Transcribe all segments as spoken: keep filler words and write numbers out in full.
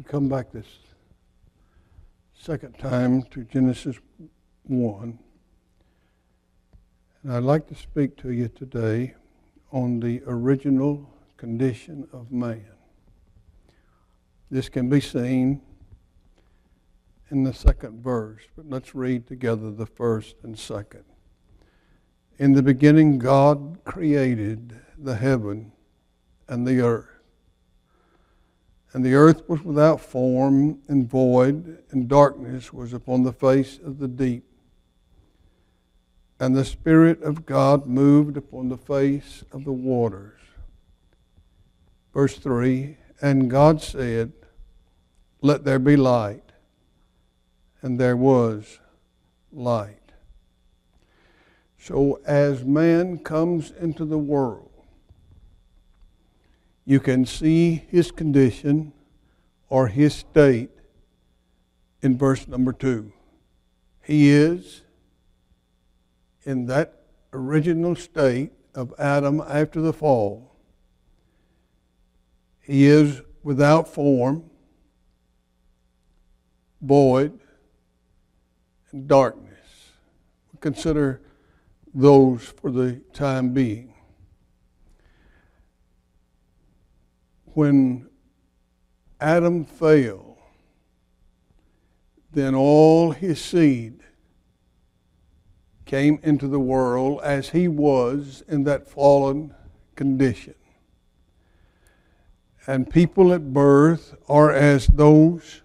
We come back this second time to Genesis one. And I'd like to speak to you today on the original condition of man. This can be seen in the second verse, but let's read together the first and second. In the beginning, God created the heaven and the earth. And the earth was without form and void, and darkness was upon the face of the deep. And the Spirit of God moved upon the face of the waters. Verse three, and God said, let there be light. And there was light. So as man comes into the world, you can see his condition or his state in verse number two. He is in that original state of Adam after the fall. He is without form, void, and darkness. We consider those for the time being. When Adam fell, then all his seed came into the world as he was in that fallen condition. And people at birth are as those,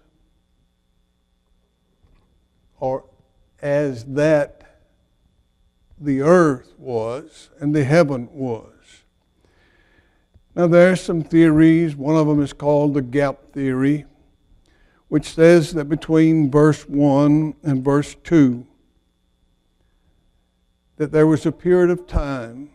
or as that the earth was and the heaven was. Now there are some theories. One of them is called the gap theory, which says that between verse one and verse two, that there was a period of time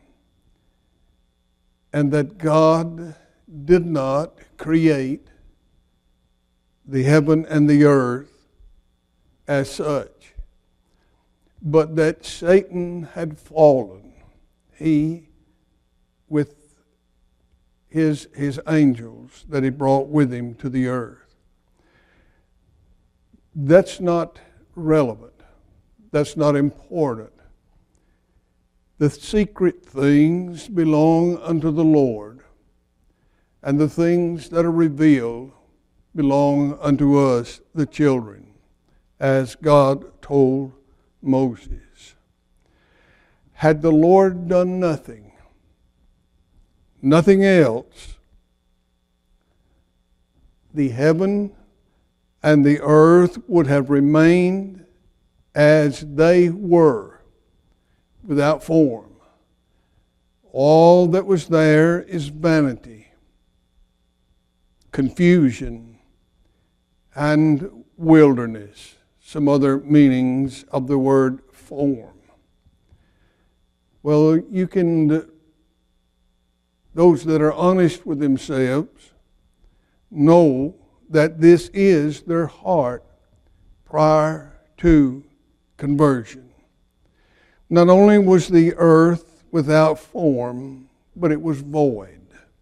and that God did not create the heaven and the earth as such, but that Satan had fallen. He, with his, his angels that he brought with him to the earth. That's not relevant. That's not important. The secret things belong unto the Lord, and the things that are revealed belong unto us, the children, as God told Moses. Had the Lord done nothing, nothing else, the heaven and the earth would have remained as they were, without form. All that was there is vanity, confusion, and wilderness. Some other meanings of the word form. Well, you can, those that are honest with themselves know that this is their heart prior to conversion. Not only was the earth without form, but it was void.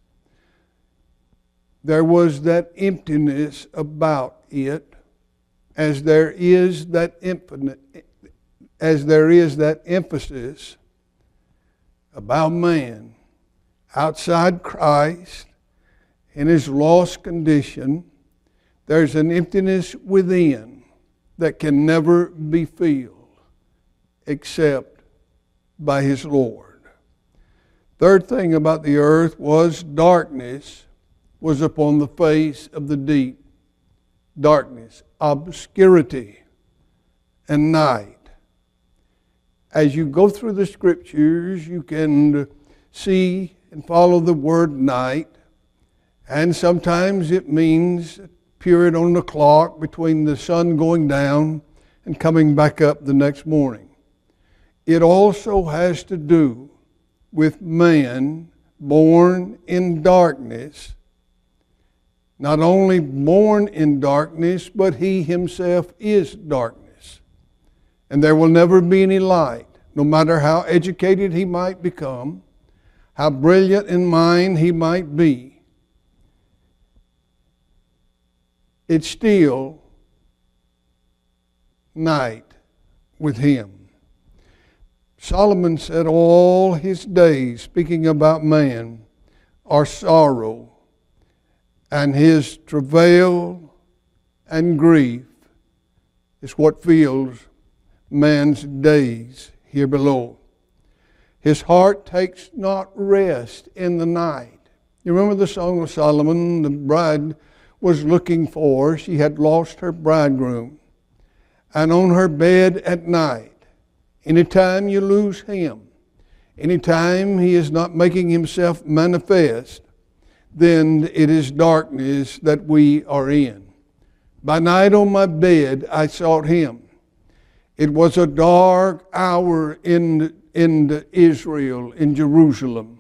There was that emptiness about it, as there is that infinite, as there is that emphasis about man outside Christ in his lost condition. There's an emptiness within that can never be filled except by his Lord. Third thing about the earth was darkness was upon the face of the deep. Darkness, obscurity, and night. As you go through the scriptures, you can see and follow the word night, and sometimes it means a period on the clock between the sun going down and coming back up the next morning. It also has to do with man born in darkness. Not only born in darkness, but he himself is darkness. And there will never be any light, no matter how educated he might become, how brilliant in mind he might be. it's still night with him. Solomon said all his days, speaking about man, are sorrow, and his travail and grief is what fills man's days here below. His heart takes not rest in the night. You remember the Song of Solomon? The bride was looking for, she had lost her bridegroom. And on her bed at night, anytime you lose him, anytime he is not making himself manifest, then it is darkness that we are in. By night on my bed I sought him. It was a dark hour in, in Israel, in Jerusalem.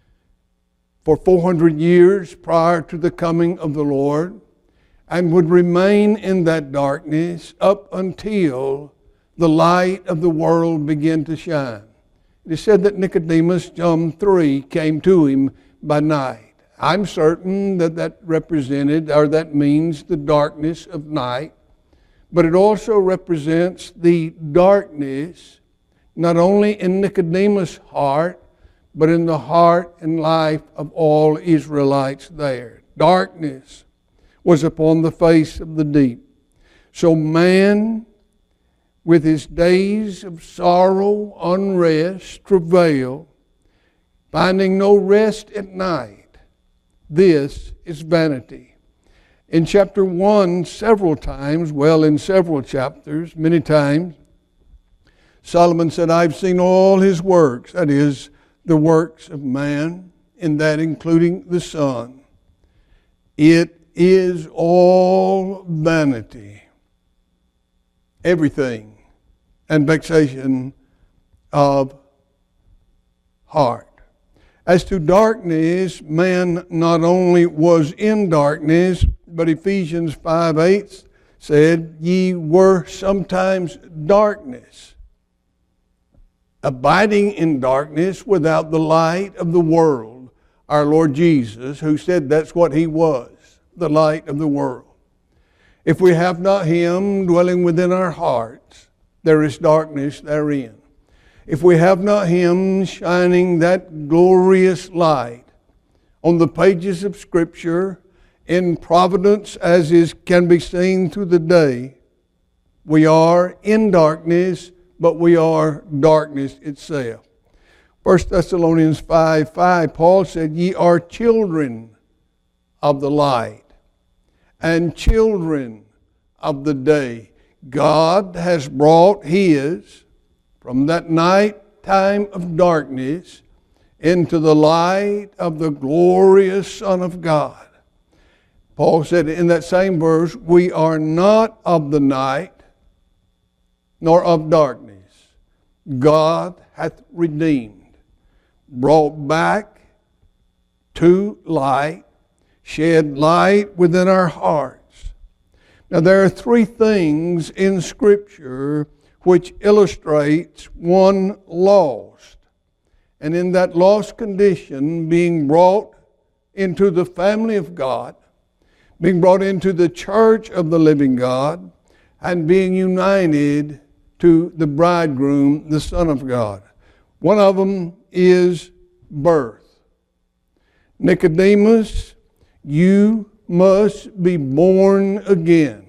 For four hundred years prior to the coming of the Lord, and would remain in that darkness up until the light of the world began to shine. It is said that Nicodemus, John three, came to him by night. I'm certain that that represented, or that means, the darkness of night, but it also represents the darkness not only in Nicodemus' heart, but in the heart and life of all Israelites there. Darkness was upon the face of the deep. So man, with his days of sorrow, unrest, travail, finding no rest at night, this is vanity. In chapter one, several times, well, in several chapters, many times, Solomon said, I've seen all his works, that is, the works of man, and that including the sun. It is all vanity, everything, and vexation of heart. As to darkness, man not only was in darkness, but Ephesians five eight said, ye were sometimes darkness, abiding in darkness without the light of the world. Our Lord Jesus, who said that's what he was, the light of the world. If we have not him dwelling within our hearts, there is darkness therein. If we have not him shining that glorious light on the pages of Scripture in providence as is can be seen through the day, we are in darkness, but we are darkness itself. First Thessalonians five five, Paul said, ye are children of the light and children of the day. God has brought his from that night time of darkness into the light of the glorious Son of God. Paul said in that same verse, we are not of the night, nor of darkness. God hath redeemed, brought back to light, shed light within our hearts. Now there are three things in Scripture which illustrates one lost. And in that lost condition, being brought into the family of God, being brought into the church of the living God, and being united to the bridegroom, the Son of God. One of them is birth. Nicodemus, you must be born again.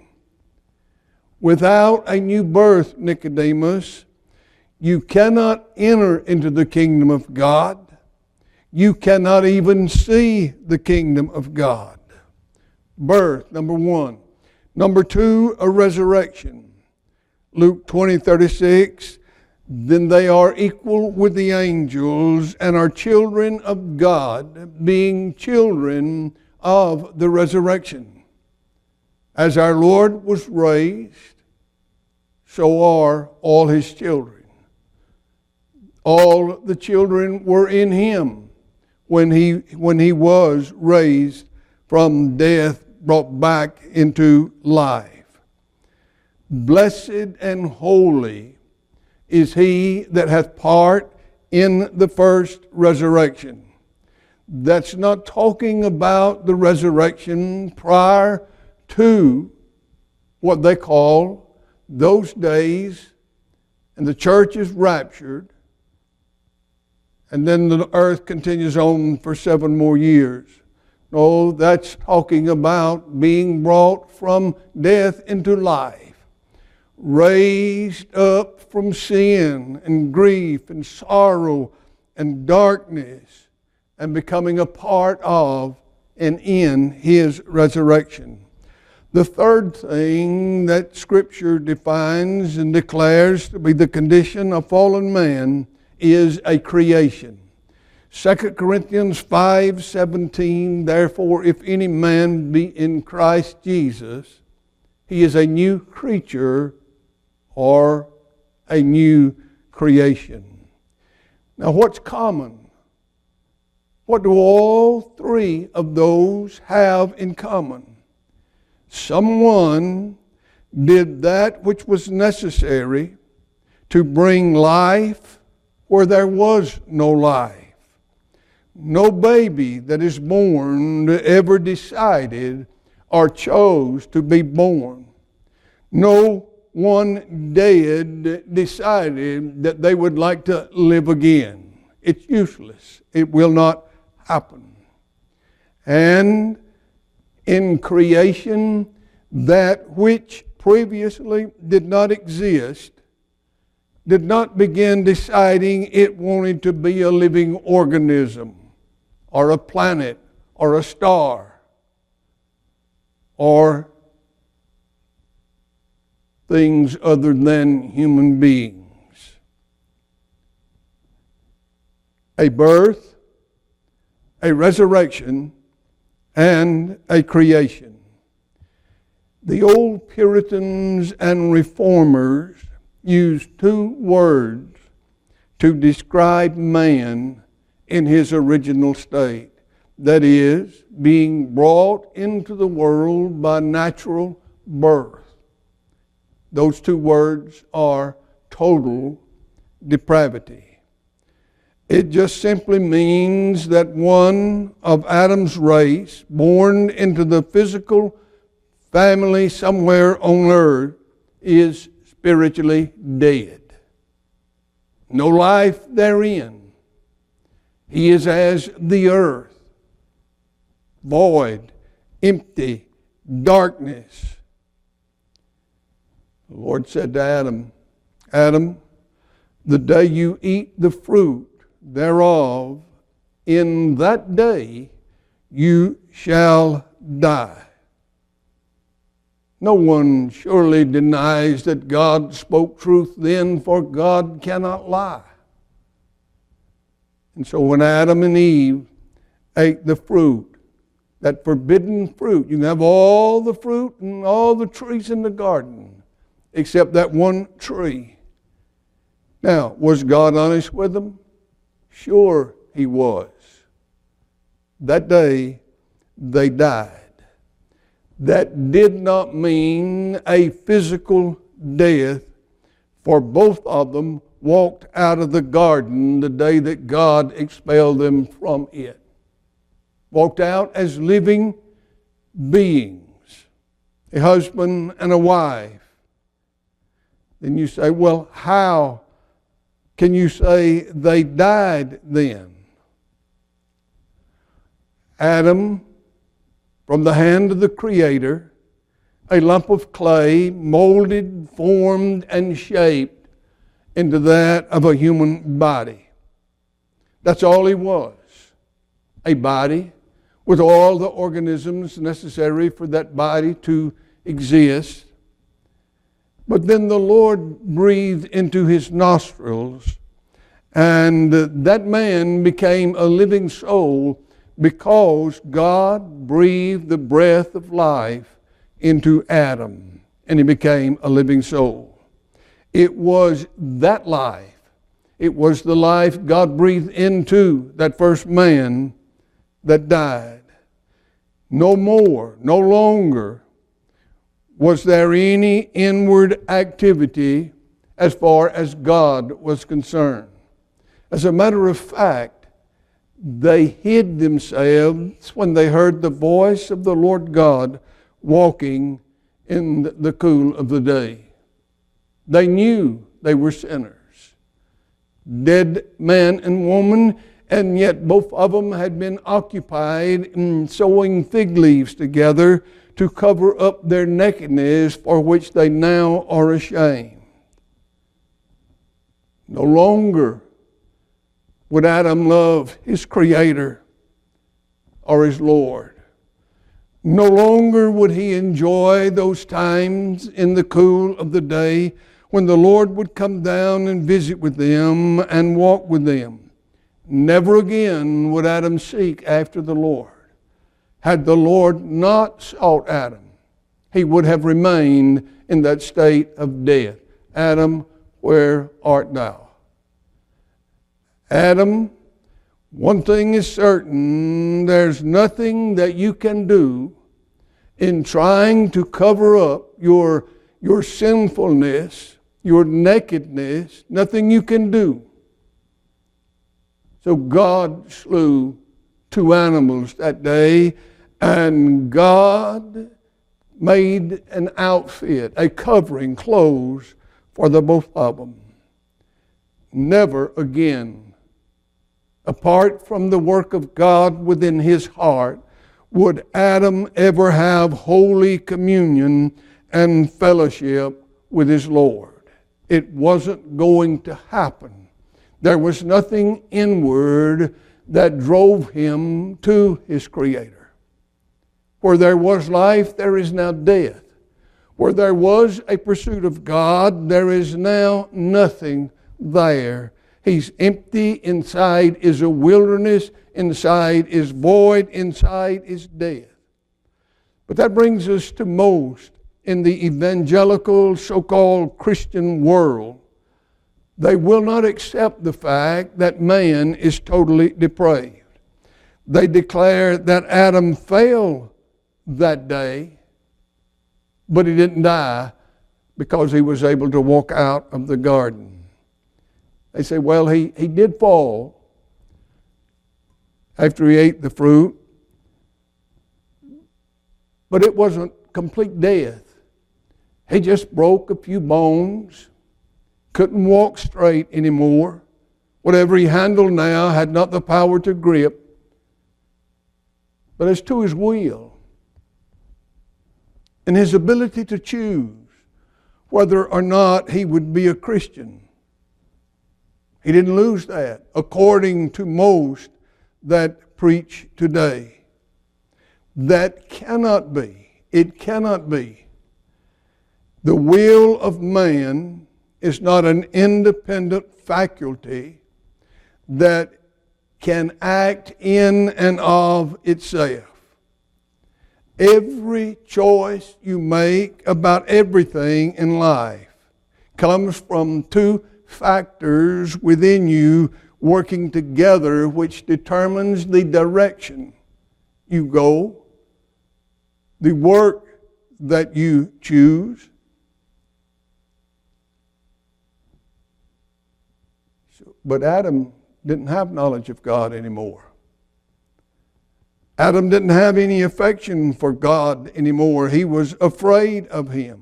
Without a new birth, Nicodemus, you cannot enter into the kingdom of God. You cannot even see the kingdom of God. Birth, number one. Number two, a resurrection. Luke twenty thirty-six, then they are equal with the angels and are children of God, being children of the resurrection. As our Lord was raised, so are all his children. All the children were in him when he, when he was raised from death, brought back into life. Blessed and holy is he that hath part in the first resurrection. That's not talking about the resurrection prior to what they call those days, and the church is raptured, and then the earth continues on for seven more years. No, that's talking about being brought from death into life, raised up from sin and grief and sorrow and darkness, and becoming a part of and in His resurrection. The third thing that Scripture defines and declares to be the condition of fallen man is a creation. Second Corinthians five seventeen, therefore if any man be in Christ Jesus, he is a new creature or a new creation. Now what's common? What do all three of those have in common? Someone did that which was necessary to bring life where there was no life. No baby that is born ever decided or chose to be born. No one dead decided that they would like to live again. It's useless. It will not happen. And in creation, that which previously did not exist did not begin deciding it wanted to be a living organism or a planet or a star or things other than human beings. A birth, a resurrection, and a creation. The old Puritans and Reformers used two words to describe man in his original state. That is, being brought into the world by natural birth. Those two words are total depravity. It just simply means that one of Adam's race, born into the physical family somewhere on earth, is spiritually dead. No life therein. He is as the earth, void, empty, darkness. The Lord said to Adam, Adam, the day you eat the fruit thereof, in that day you shall die. No one surely denies that God spoke truth then, for God cannot lie. And so when Adam and Eve ate the fruit, that forbidden fruit, you can have all the fruit and all the trees in the garden, except that one tree. Now, was God honest with them? Sure He was. That day, they died. That did not mean a physical death, for both of them walked out of the garden the day that God expelled them from it. Walked out as living beings, a husband and a wife. Then you say, well, how can you say they died then? Adam, from the hand of the Creator, a lump of clay, molded, formed, and shaped into that of a human body. That's all he was. A body with all the organisms necessary for that body to exist. But then the Lord breathed into his nostrils, and that man became a living soul because God breathed the breath of life into Adam, and he became a living soul. It was that life, it was the life God breathed into that first man that died. No more, no longer was there any inward activity as far as God was concerned. As a matter of fact, they hid themselves when they heard the voice of the Lord God walking in the cool of the day. They knew they were sinners, dead man and woman, and yet both of them had been occupied in sewing fig leaves together to cover up their nakedness, for which they now are ashamed. No longer would Adam love his Creator or his Lord. No longer would he enjoy those times in the cool of the day when the Lord would come down and visit with them and walk with them. Never again would Adam seek after the Lord. Had the Lord not sought Adam, he would have remained in that state of death. Adam, where art thou? Adam, one thing is certain, there's nothing that you can do in trying to cover up your, your sinfulness, your nakedness, nothing you can do. So God slew two animals that day, and God made an outfit, a covering, clothes for the both of them. Never again, apart from the work of God within his heart, would Adam ever have holy communion and fellowship with his Lord. It wasn't going to happen. There was nothing inward that drove him to his Creator. Where there was life, there is now death. Where there was a pursuit of God, there is now nothing there. He's empty. Inside is a wilderness. Inside is void. Inside is death. But that brings us to most in the evangelical, so-called Christian world. They will not accept the fact that man is totally depraved. They declare that Adam fell that day, but he didn't die because he was able to walk out of the garden. They say, well, he, he did fall after he ate the fruit, but it wasn't complete death. He just broke a few bones, couldn't walk straight anymore. Whatever he handled now had not the power to grip. But as to his will and his ability to choose whether or not he would be a Christian, he didn't lose that, according to most that preach today. That cannot be. It cannot be. The will of man is not an independent faculty that can act in and of itself. Every choice you make about everything in life comes from two factors within you working together, which determines the direction you go, the work that you choose. But Adam didn't have knowledge of God anymore. Adam didn't have any affection for God anymore. He was afraid of him.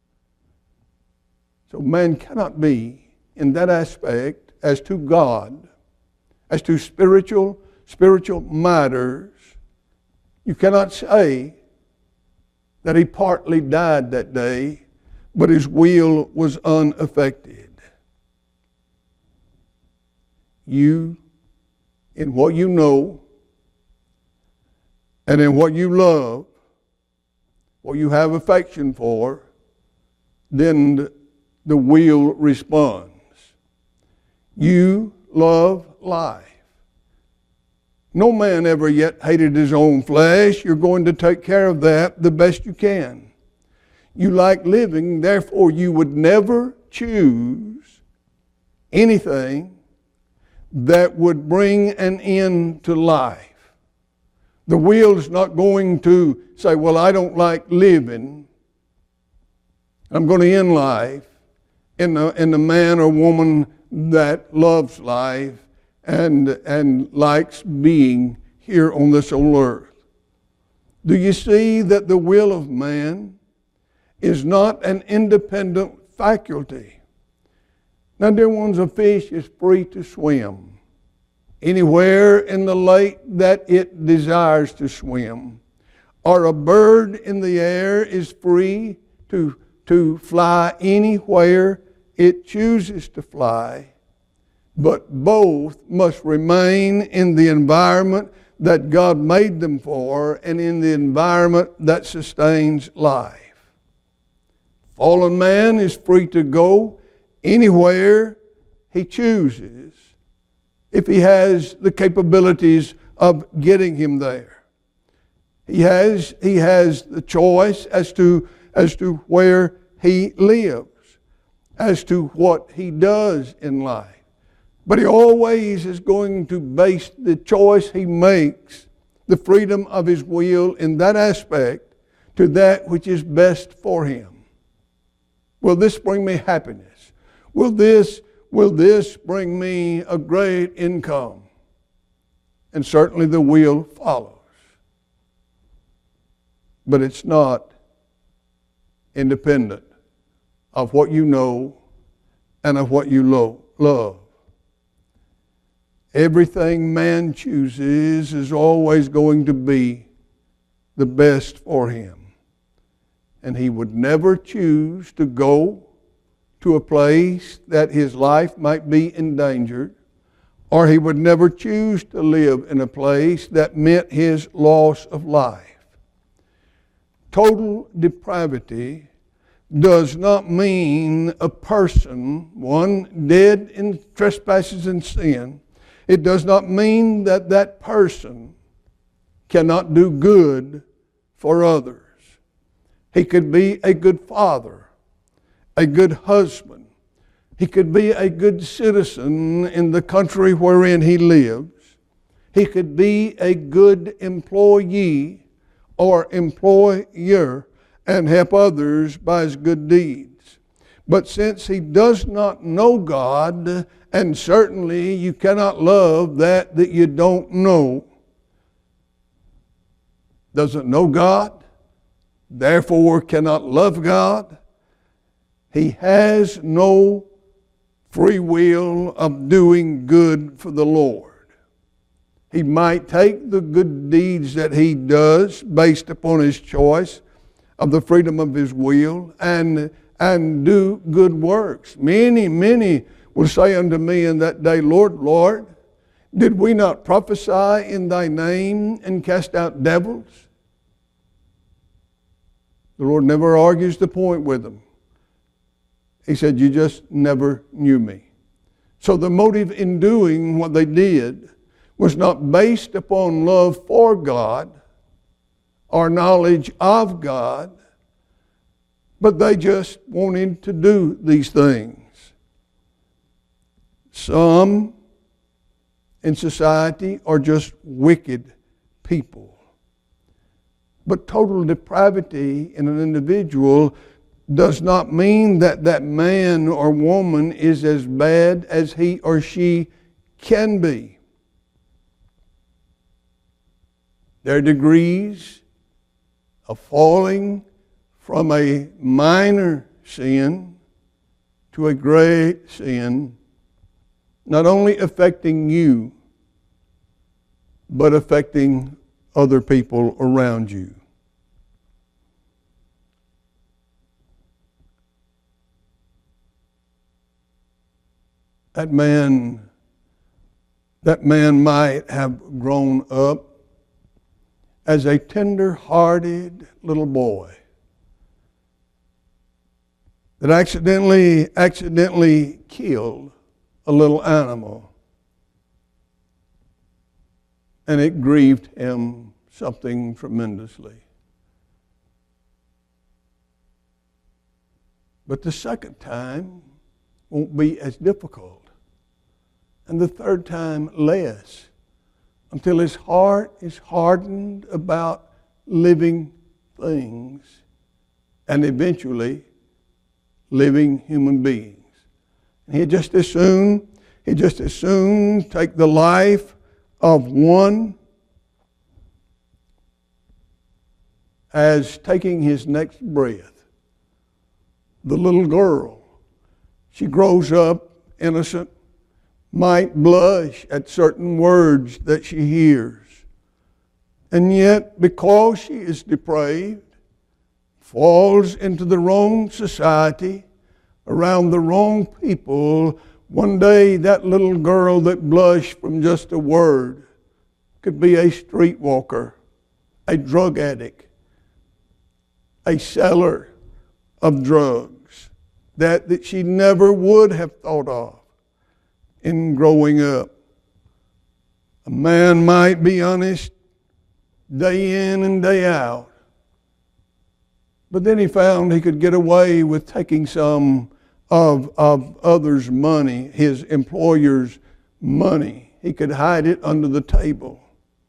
So man cannot be, in that aspect, as to God, as to spiritual, spiritual matters, you cannot say that he partly died that day, but his will was unaffected. You, in what you know, and in what you love, what you have affection for, then the will responds. You love life. No man ever yet hated his own flesh. You're going to take care of that the best you can. You like living, therefore you would never choose anything that would bring an end to life. The will is not going to say, well, I don't like living. I'm going to end life in the, in the man or woman that loves life and, and likes being here on this old earth. Do you see that the will of man is not an independent faculty? Now, dear ones, a fish is free to swim anywhere in the lake that it desires to swim. Or a bird in the air is free to, to fly anywhere it chooses to fly. But both must remain in the environment that God made them for and in the environment that sustains life. Fallen man is free to go anywhere he chooses if he has the capabilities of getting him there. He has, he has the choice as to, as to where he lives, as to what he does in life. But he always is going to base the choice he makes, the freedom of his will in that aspect, to that which is best for him. Will this bring me happiness? Will this, will this bring me a great income? And certainly the will follows. But it's not independent of what you know and of what you lo- love. Everything man chooses is always going to be the best for him. And he would never choose to go to a place that his life might be endangered, or he would never choose to live in a place that meant his loss of life. Total depravity does not mean a person, one dead in trespasses and sin. It does not mean that that person cannot do good for others. He could be a good father, a good husband. He could be a good citizen in the country wherein he lives. He could be a good employee or employer and help others by his good deeds. But since he does not know God, and certainly you cannot love that that you don't know, doesn't know God, therefore cannot love God, he has no free will of doing good for the Lord. He might take the good deeds that he does based upon his choice of the freedom of his will and, and do good works. Many, many will say unto me in that day, Lord, Lord, did we not prophesy in thy name and cast out devils? The Lord never argues the point with them. He said, you just never knew me. So the motive in doing what they did was not based upon love for God or knowledge of God, but they just wanted to do these things. Some in society are just wicked people. But total depravity in an individual does not mean that that man or woman is as bad as he or she can be. There are degrees of falling from a minor sin to a great sin, not only affecting you, but affecting other people around you. That man, that man might have grown up as a tender-hearted little boy that accidentally, accidentally killed a little animal, and it grieved him something tremendously. But the second time won't be as difficult, and the third time less, until his heart is hardened about living things and eventually living human beings. And he'd just as soon, he'd just as soon take the life of one as taking his next breath. The little girl, she grows up innocent, might blush at certain words that she hears. And yet, because she is depraved, falls into the wrong society, around the wrong people, one day that little girl that blushed from just a word could be a streetwalker, a drug addict, a seller of drugs that, that she never would have thought of in growing up. A man might be honest day in and day out, but then he found he could get away with taking some of, of others' money, his employer's money. He could hide it under the table.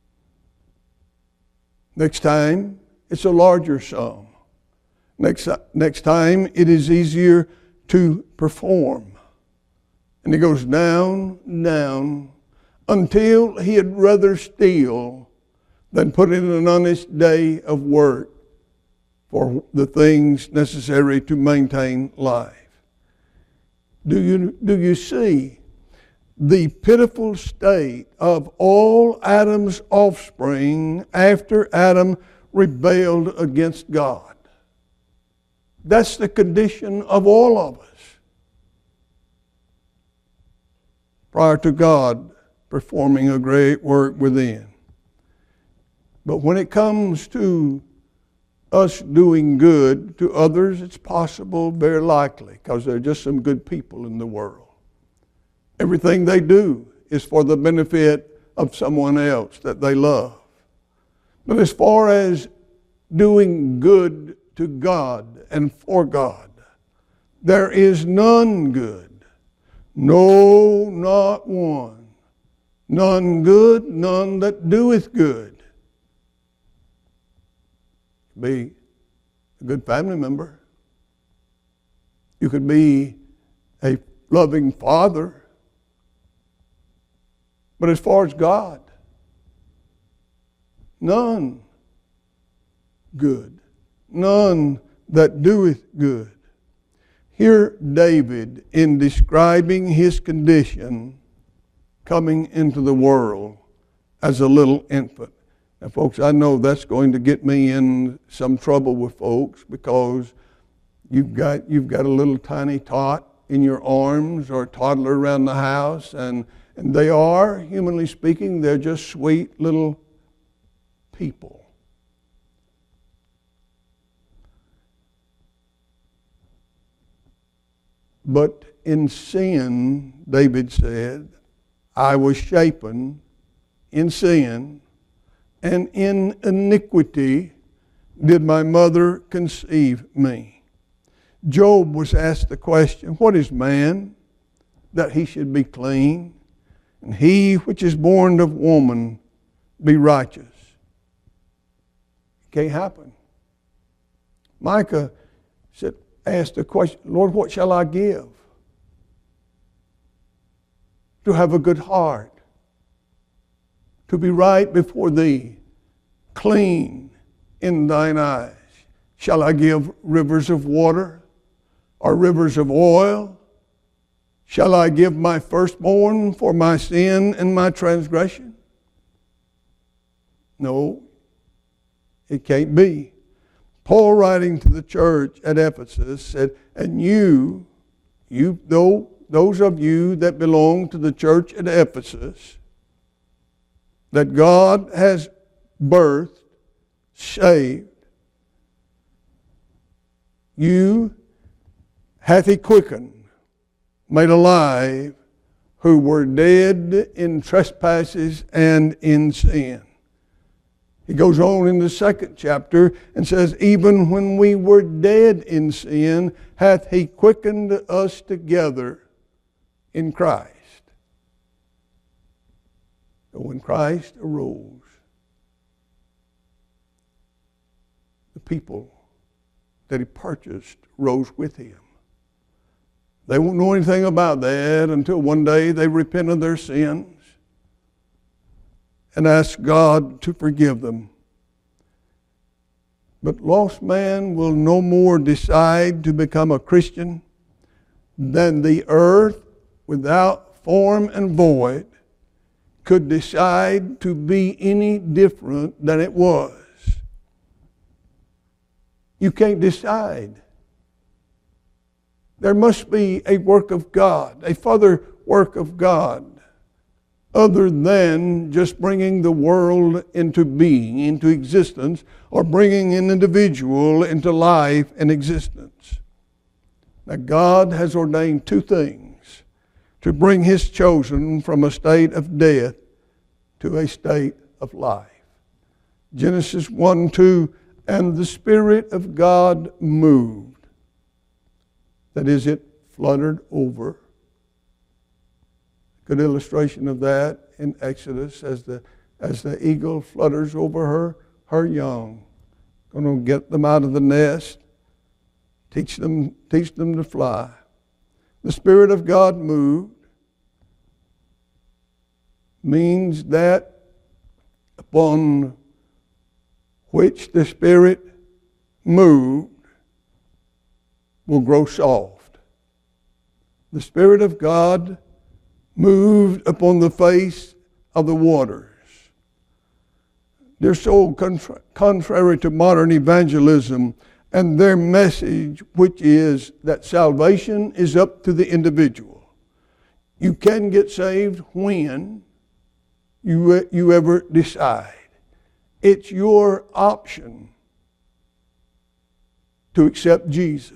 Next time, it's a larger sum. Next, next time, it is easier to perform. And he goes down, down, until he had rather steal than put in an honest day of work for the things necessary to maintain life. Do you, do you see the pitiful state of all Adam's offspring after Adam rebelled against God? That's the condition of all of us prior to God performing a great work within. But when it comes to us doing good to others, it's possible, very likely, because there are just some good people in the world. Everything they do is for the benefit of someone else that they love. But as far as doing good to God and for God, there is none good. No, not one. None good, none that doeth good. Be a good family member. You could be a loving father. But as far as God, none good, none that doeth good. Here David, in describing his condition coming into the world as a little infant. Now, folks, I know that's going to get me in some trouble with folks, because you've got you've got a little tiny tot in your arms or a toddler around the house, and, and they are, humanly speaking, they're just sweet little people. But in sin, David said, I was shapen in sin, and in iniquity did my mother conceive me. Job was asked the question, what is man that he should be clean? And he which is born of woman be righteous. It can't happen. Micah said, asked the question, Lord, what shall I give to have a good heart, to be right before thee, clean in thine eyes? Shall I give rivers of water or rivers of oil? Shall I give my firstborn for my sin and my transgression? No, it can't be. Paul, writing to the church at Ephesus, said, and you, you though those of you that belong to the church at Ephesus, that God has birthed, saved, you hath he quickened, made alive, who were dead in trespasses and in sin. He goes on in the second chapter and says, even when we were dead in sin, hath he quickened us together in Christ. So when Christ arose, the people that he purchased rose with him. They won't know anything about that until one day they repent of their sins and ask God to forgive them. But lost man will no more decide to become a Christian than the earth without form and void could decide to be any different than it was. You can't decide. There must be a work of God, a further work of God, other than just bringing the world into being, into existence, or bringing an individual into life and existence. Now, God has ordained two things to bring His chosen from a state of death to a state of life. Genesis one two, and the Spirit of God moved. That is, it fluttered over. Good illustration of that in Exodus as the as the eagle flutters over her her young. Going to get them out of the nest, teach them teach them to fly. The Spirit of God moved means that upon which the Spirit moved will grow soft. The Spirit of God moved upon the face of the waters. They're so contra- contrary to modern evangelism and their message, which is that salvation is up to the individual. You can get saved when you, you ever decide. It's your option to accept Jesus.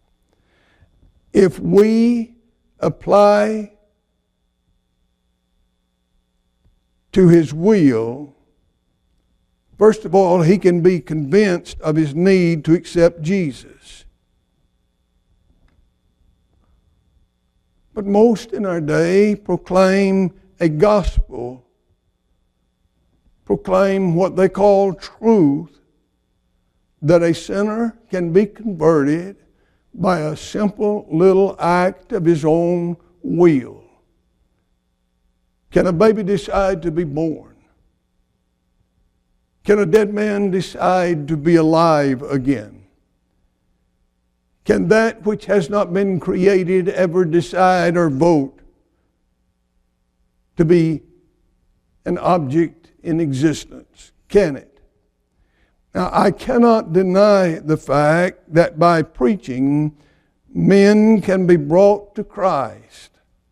If we apply to His will, first of all, he can be convinced of his need to accept Jesus. But most in our day proclaim a gospel, proclaim what they call truth, that a sinner can be converted by a simple little act of his own will. Can a baby decide to be born? Can a dead man decide to be alive again? Can that which has not been created ever decide or vote to be an object in existence? Can it? Now, I cannot deny the fact that by preaching, men can be brought to Christ.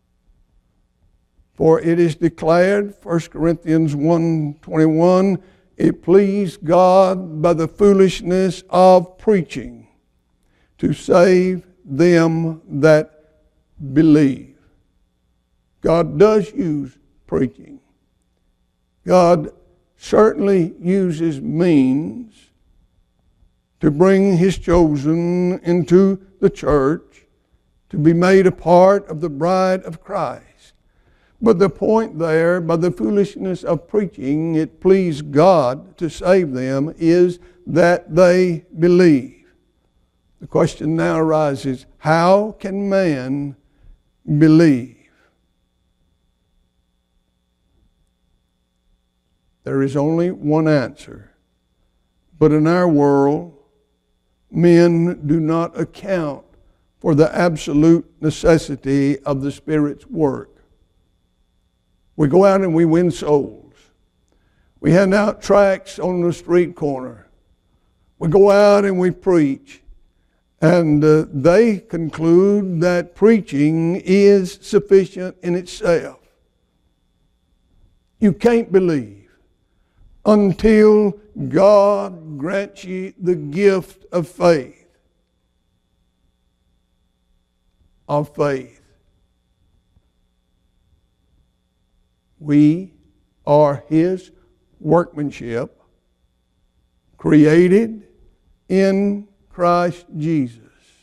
For it is declared, First Corinthians one twenty-one, it pleased God by the foolishness of preaching to save them that believe. God does use preaching. God certainly uses means to bring His chosen into the church to be made a part of the bride of Christ. But the point there, by the foolishness of preaching, it pleased God to save them, is that they believe. The question now arises, how can man believe? There is only one answer. But in our world, men do not account for the absolute necessity of the Spirit's work. We go out and we win souls. We hand out tracts on the street corner. We go out and we preach. And uh, they conclude that preaching is sufficient in itself. You can't believe until God grants you the gift of faith. Of faith. We are His workmanship, created in Christ Jesus.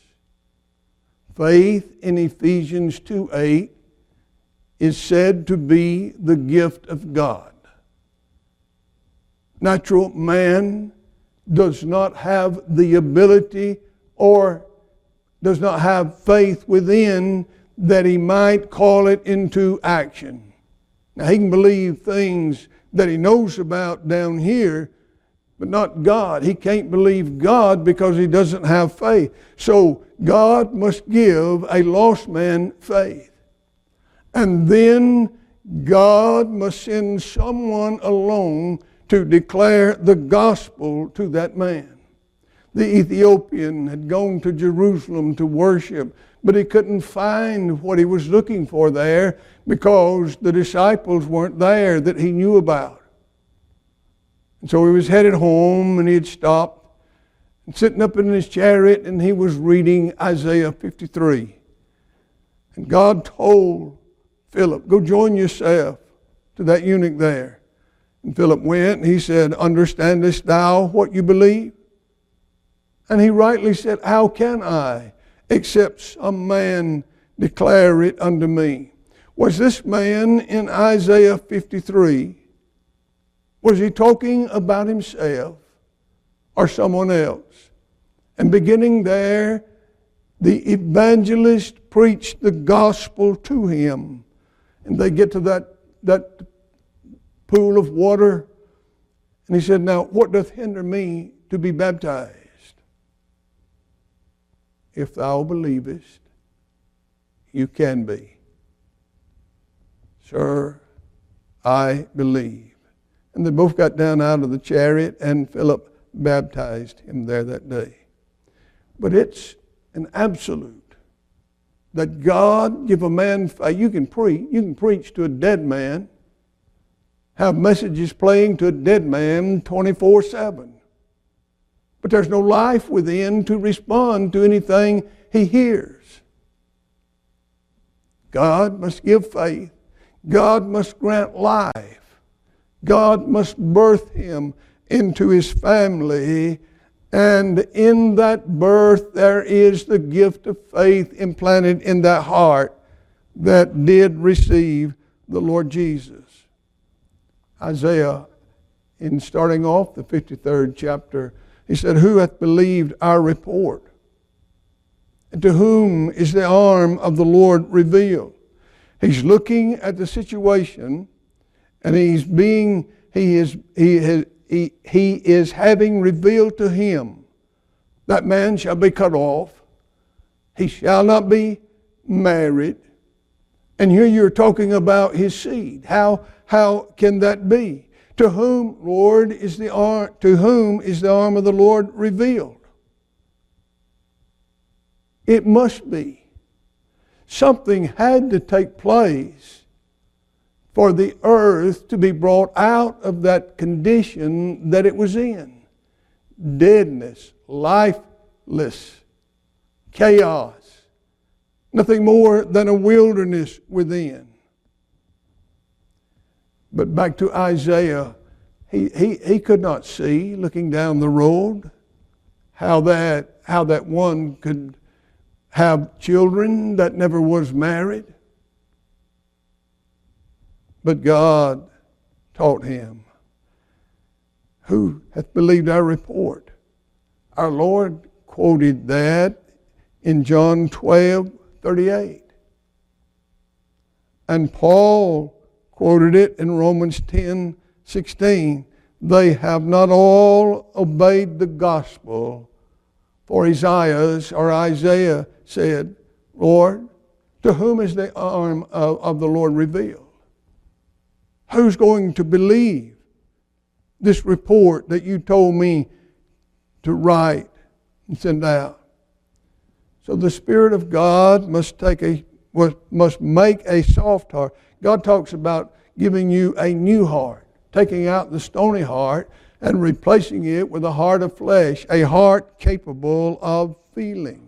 Faith in Ephesians two eight is said to be the gift of God. Natural man does not have the ability or does not have faith within that he might call it into action. Now, he can believe things that he knows about down here, but not God. He can't believe God because he doesn't have faith. So God must give a lost man faith. And then God must send someone along to declare the gospel to that man. The Ethiopian had gone to Jerusalem to worship, but he couldn't find what he was looking for there because the disciples weren't there that he knew about. And so he was headed home, and he had stopped and sitting up in his chariot, and he was reading Isaiah fifty-three. And God told Philip, go join yourself to that eunuch there. And Philip went, and he said, understandest thou what you believe? And he rightly said, how can I, except some man declare it unto me? Was this man in Isaiah fifty-three, was he talking about himself or someone else? And beginning there, the evangelist preached the gospel to him. And they get to that, that pool of water, and he said, now what doth hinder me to be baptized? If thou believest, you can be. Sir, I believe. And they both got down out of the chariot, and Philip baptized him there that day. But it's an absolute that God give a man faith. You can preach, you can preach to a dead man, have messages playing to a dead man twenty-four seven. But there's no life within to respond to anything he hears. God must give faith. God must grant life. God must birth him into his family. And in that birth there is the gift of faith implanted in that heart that did receive the Lord Jesus. Isaiah, in starting off the fifty-third chapter, he said, who hath believed our report? And to whom is the arm of the Lord revealed? He's looking at the situation, and he's being, he is, he has, he, he is having revealed to him, that man shall be cut off. He shall not be married. And here you're talking about his seed. How, how can that be? To whom, Lord, is the arm, to whom is the arm of the Lord revealed? It must be. Something had to take place for the earth to be brought out of that condition that it was in. Deadness, lifeless, chaos, nothing more than a wilderness within. But back to Isaiah, he, he, he could not see, looking down the road, how that, how that one could have children that never was married. But God taught him, who hath believed our report? Our Lord quoted that in John twelve thirty-eight. And Paul quoted it in Romans ten sixteen. They have not all obeyed the gospel. For Isaiah, or Isaiah said, Lord, to whom is the arm of, of the Lord revealed? Who's going to believe this report that you told me to write and send out? So the Spirit of God must take a must make a soft heart. God talks about giving you a new heart, taking out the stony heart and replacing it with a heart of flesh, a heart capable of feeling.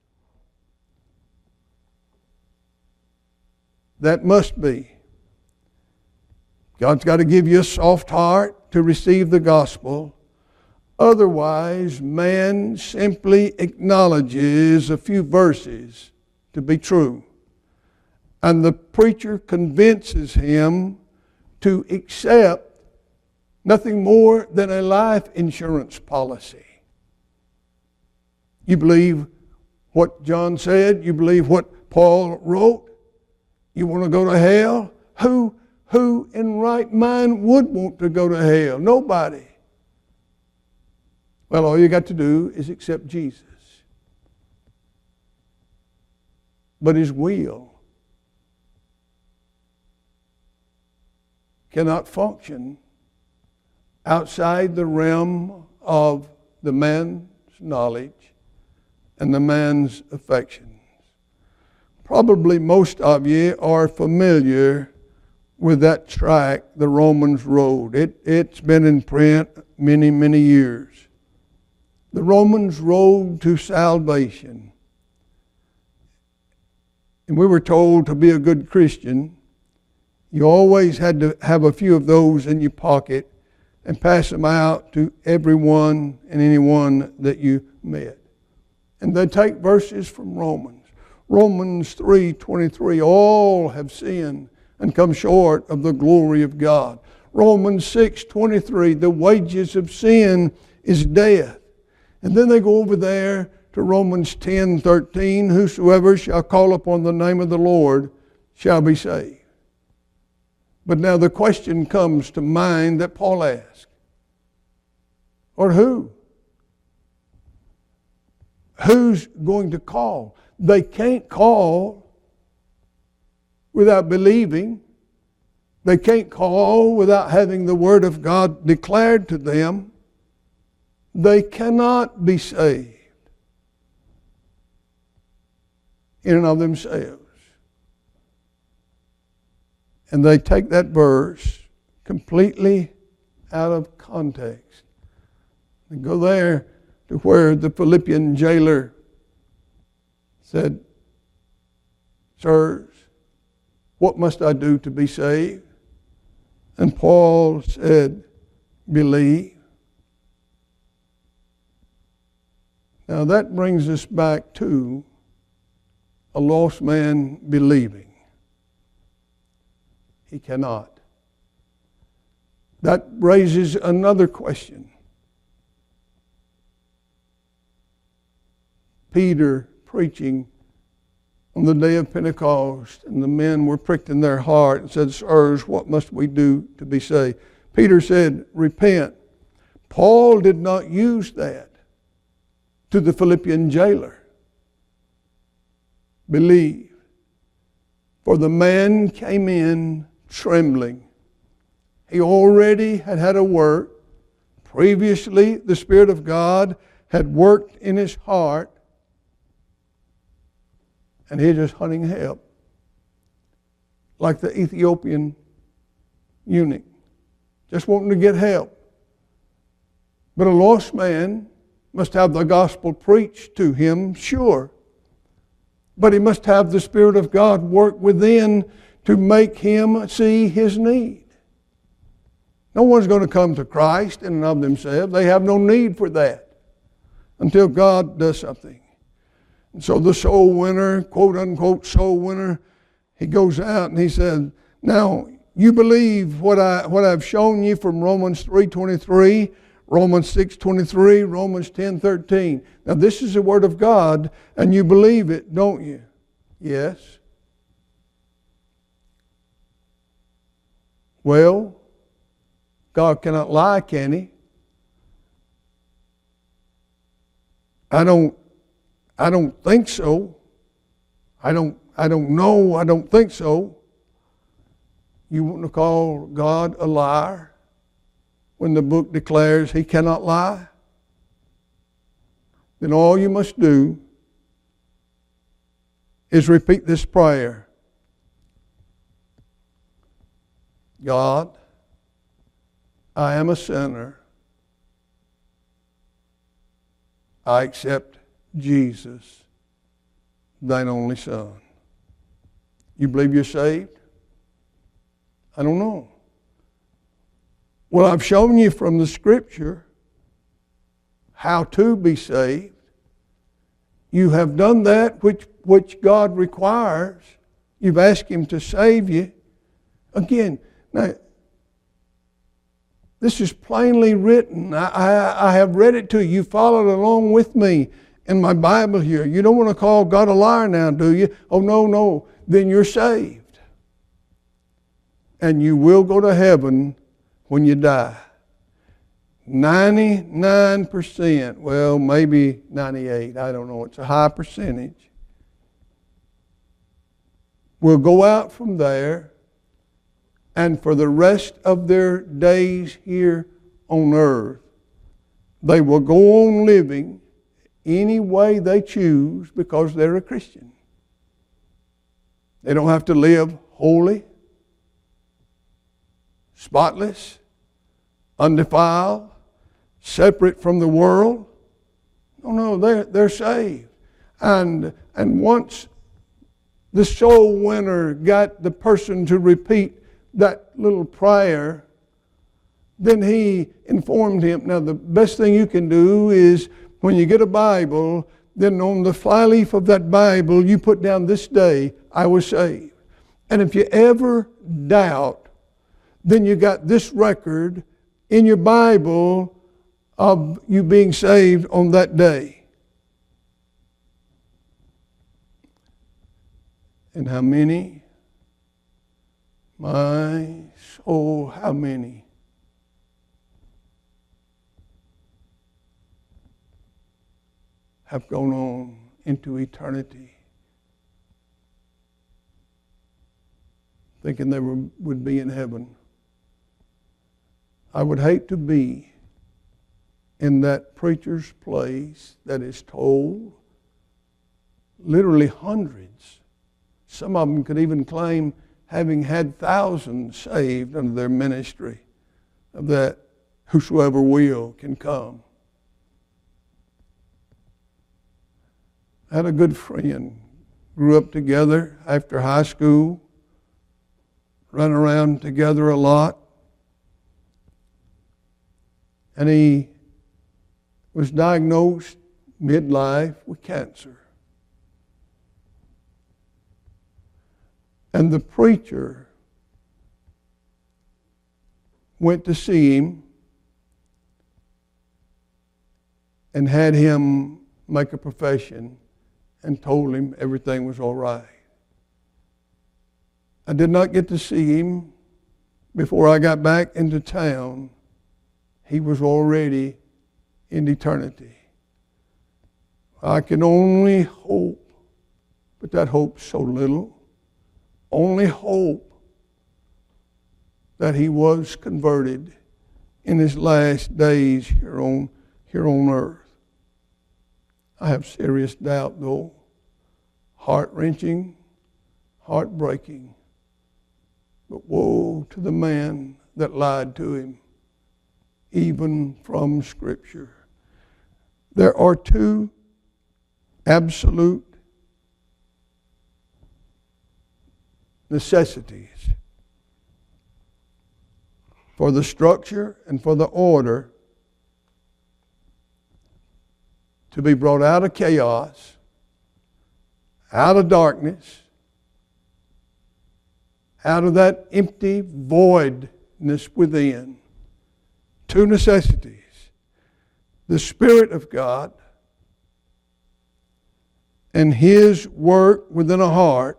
That must be. God's got to give you a soft heart to receive the gospel. Otherwise, man simply acknowledges a few verses to be true. And the preacher convinces him to accept nothing more than a life insurance policy. You believe what John said? You believe what Paul wrote? You want to go to hell? Who, who in right mind would want to go to hell? Nobody. Well, all you got to do is accept Jesus. But His will cannot function outside the realm of the man's knowledge and the man's affections. Probably most of you are familiar with that tract, the Romans Road. It, it's been in print many, many years. The Romans Road to Salvation. And we were told to be a good Christian, you always had to have a few of those in your pocket and pass them out to everyone and anyone that you met. And they take verses from Romans. Romans three twenty-three, all have sinned and come short of the glory of God. Romans six twenty-three, the wages of sin is death. And then they go over there to Romans ten thirteen, whosoever shall call upon the name of the Lord shall be saved. But now the question comes to mind that Paul asked. Or who? Who's going to call? They can't call without believing. They can't call without having the Word of God declared to them. They cannot be saved in and of themselves. And they take that verse completely out of context. They go there to where the Philippian jailer said, Sirs, what must I do to be saved? And Paul said, believe. Now that brings us back to a lost man believing. He cannot. That raises another question. Peter preaching on the day of Pentecost, and the men were pricked in their heart and said, Sirs, what must we do to be saved? Peter said, repent. Paul did not use that to the Philippian jailer. Believe. For the man came in trembling. He already had had a work. Previously, the Spirit of God had worked in his heart, and he just hunting help, like the Ethiopian eunuch, just wanting to get help. But a lost man must have the gospel preached to him, sure. But he must have the Spirit of God work within to make him see his need. No one's going to come to Christ in and of themselves. They have no need for that until God does something. And so the soul winner, quote unquote soul winner, he goes out and he said, now you believe what, I, what I've shown you from Romans three twenty-three, Romans six twenty-three, Romans ten thirteen. Now this is the Word of God and you believe it, don't you? Yes. Well, God cannot lie, can He? I don't I don't think so. I don't I don't know, I don't think so. You want to call God a liar when the book declares He cannot lie? Then all you must do is repeat this prayer. God, I am a sinner. I accept Jesus, thine only Son. You believe you're saved? I don't know. Well, I've shown you from the Scripture how to be saved. You have done that which, which God requires. You've asked Him to save you. Again, now, this is plainly written. I, I, I have read it to you. You followed along with me in my Bible here. You don't want to call God a liar now, do you? Oh, no, no. Then you're saved. And you will go to heaven when you die. ninety-nine percent, well, maybe ninety-eight, I don't know, it's a high percentage, will go out from there, and for the rest of their days here on earth, they will go on living any way they choose because they're a Christian. They don't have to live holy, spotless, undefiled, separate from the world. No, no, they're, they're saved. And, and once the soul winner got the person to repeat that little prayer, then he informed him. Now, the best thing you can do is when you get a Bible, then on the flyleaf of that Bible, you put down, this day I was saved. And if you ever doubt, then you got this record in your Bible of you being saved on that day. And how many? My soul, how many? Have gone on into eternity thinking they were, would be in heaven. I would hate to be in that preacher's place that is told, literally hundreds. Some of them could even claim having had thousands saved under their ministry of that whosoever will can come. I had a good friend, grew up together after high school, ran around together a lot, and he was diagnosed midlife with cancer. And the preacher went to see him and had him make a profession and told him everything was all right. I did not get to see him before I got back into town. He was already in eternity. I can only hope, but that hope's so little, only hope that he was converted in his last days here on, here on earth. I have serious doubt, though, heart-wrenching, heartbreaking. But woe to the man that lied to him, even from Scripture. There are two absolute necessities for the structure and for the order to be brought out of chaos, out of darkness, out of that empty voidness within. Two necessities. The Spirit of God and His work within a heart.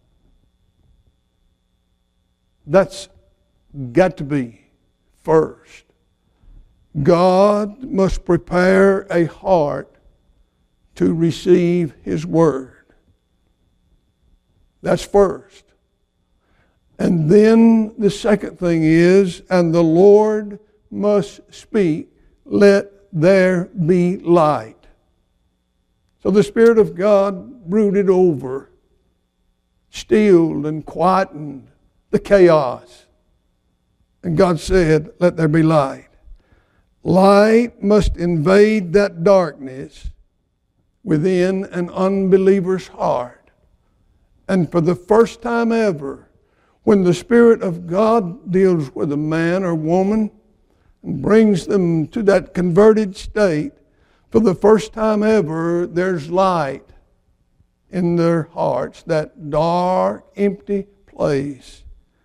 That's got to be first. God must prepare a heart to receive His Word. That's first. And then the second thing is, and the Lord must speak, let there be light. So the Spirit of God brooded over, stilled and quietened the chaos. And God said, let there be light. Light must invade that darkness within an unbeliever's heart. And for the first time ever, when the Spirit of God deals with a man or woman and brings them to that converted state, for the first time ever, there's light in their hearts, that dark, empty place.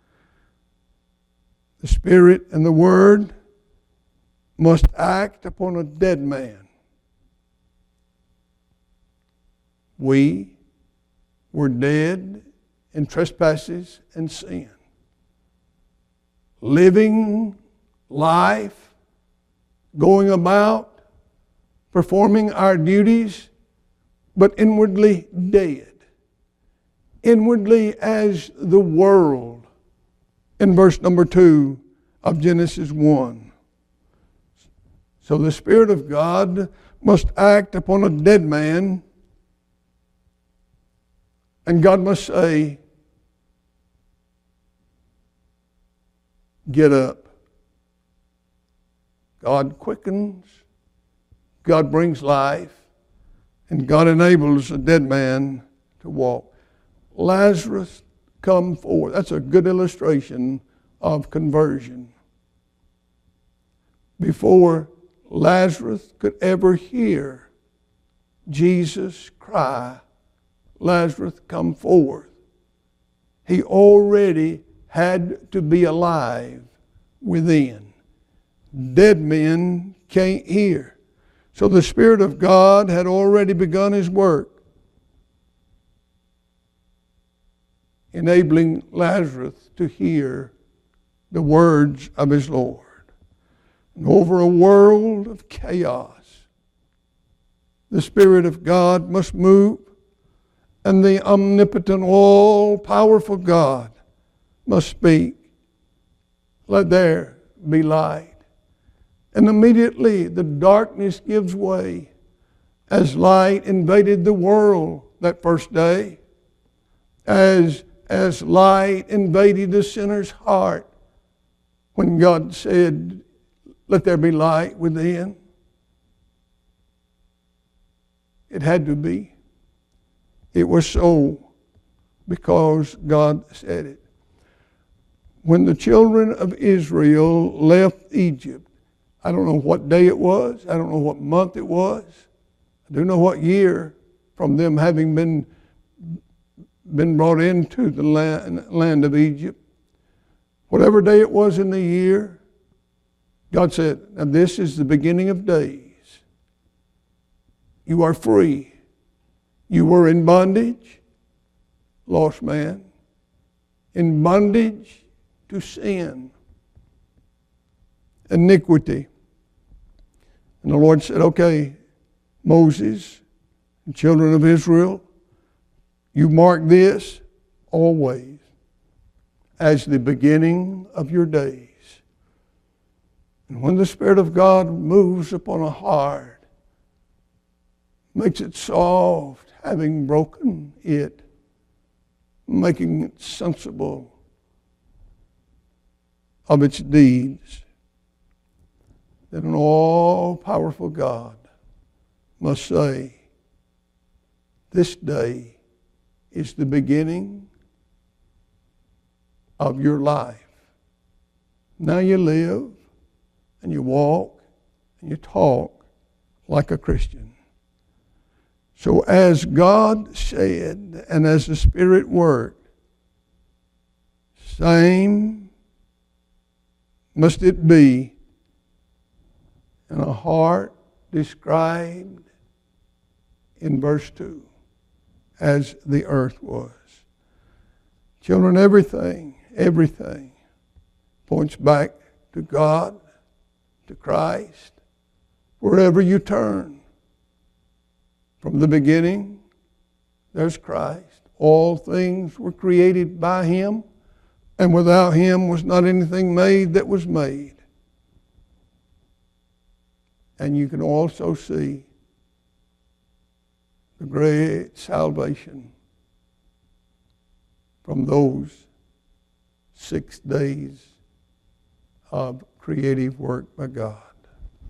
The Spirit and the Word must act upon a dead man. We were dead in trespasses and sin, living life going about, performing our duties, but inwardly dead. Inwardly as the world, in verse number two of Genesis one. So the Spirit of God must act upon a dead man, and God must say, get up. God quickens, God brings life, and God enables a dead man to walk. Lazarus, come forth. That's a good illustration of conversion. Before Lazarus could ever hear Jesus cry, Lazarus, come forth, he already had to be alive within. Dead men can't hear. So the Spirit of God had already begun His work, enabling Lazarus to hear the words of his Lord. And over a world of chaos, the Spirit of God must move, and the omnipotent, all-powerful God must speak. Let there be light. And immediately the darkness gives way as light invaded the world that first day, as, as light invaded the sinner's heart when God said, let there be light within. It had to be. It was so because God said it. When the children of Israel left Egypt, I don't know what day it was. I don't know what month it was. I do know what year, from them having been, been brought into the land, land of Egypt. Whatever day it was in the year, God said, now this is the beginning of days. You are free. You were in bondage, lost man, in bondage to sin, iniquity. And the Lord said, okay, Moses and children of Israel, you mark this always as the beginning of your days. And when the Spirit of God moves upon a heart, makes it soft, having broken it, making it sensible of its deeds, that an all-powerful God must say, this day is the beginning of your life. Now you live and you walk and you talk like a Christian. So as God said, and as the Spirit worked, same must it be in a heart described in verse two as the earth was. Children, everything, everything points back to God, to Christ, wherever you turn. From the beginning, there's Christ. All things were created by Him, and without Him was not anything made that was made. And you can also see the great salvation from those six days of creative work by God.